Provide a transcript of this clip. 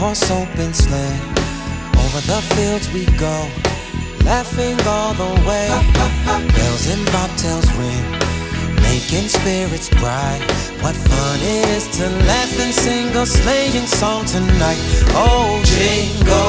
horse open sleigh. Over the fields we go, laughing all the way. Bells and bobtails ring, making spirits bright. What fun it is to laugh and sing a sleighing song tonight. Oh, jingle